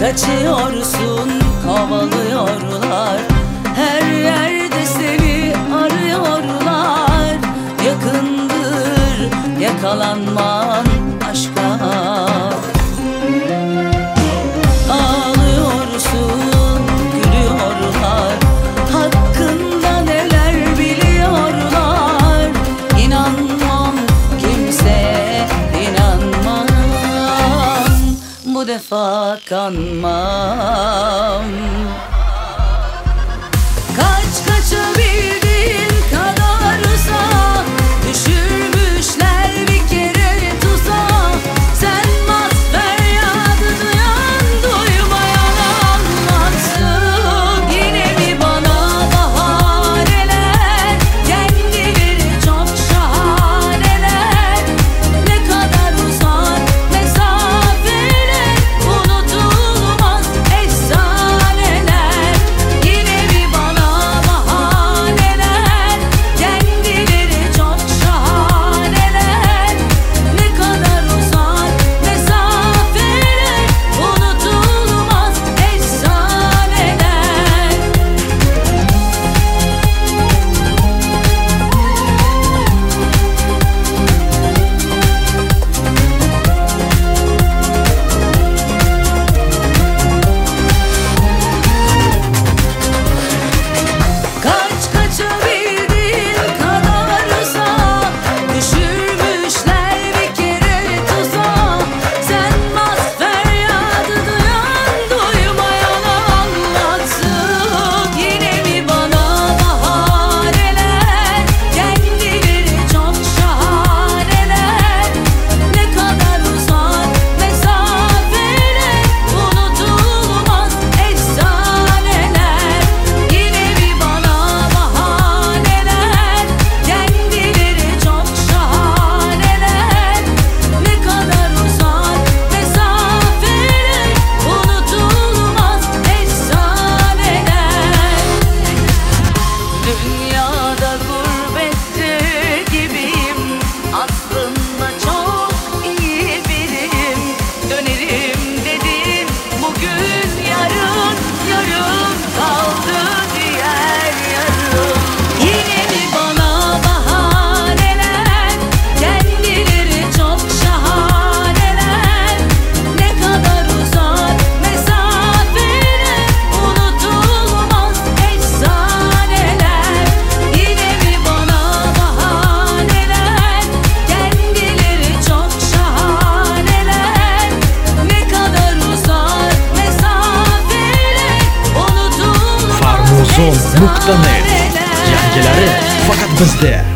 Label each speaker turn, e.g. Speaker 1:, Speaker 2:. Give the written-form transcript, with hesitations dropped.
Speaker 1: Kaçıyorsun, kovalıyorlar, her yerde seni arıyorlar. Yakındır yakalanman aşka. Ağlıyorsun, gülüyorlar, hakkında neler biliyorlar. İnanmam, kimseye inanmam, bu defa kanmam. Kaçabildiğin kadar uza, düşürmüşler bir kere tuzağa. Sen bas feryadı, duyan duymayan anlatsın. Yine mi bana bahaneler, kendileri çok şahaneler. Ne kadar uzak mesafeler, unutulmaz efsaneler. Yine mi bana bahaneler, kendileri çok şahaneler. Ne kadar uzak mesafeler, unutulmaz efsaneler. Kaçabildiğin kadar uza, düşürmüşler bir kere tuzağa. Sen bas feryadı, duyan duymayan anlatsın. Yine mi bana bahaneler, kendileri çok şahaneler. Ne kadar uzak mesafeler, unutulmaz efsaneler. Yine mi bana bahaneler, kendileri çok şahaneler. Ne kadar uzak mesafeler, unutulmaz efsaneler. Dünyada gurbette gibiyim, aslında çok iyi biriyim. Dönerim dedim bugün, yarın kaldı diğer yarın. Yine mi bana bahaneler, kendileri çok şahaneler. Ne kadar uzak mesafeler, unutulmaz efsaneler. Yine mi bana bahaneler, kendileri çok şahaneler. Ne kadar uzak mesafeler, unutulmaz
Speaker 2: Farmuzon.net
Speaker 1: efsaneler.
Speaker 2: Yangilari faqat bizda.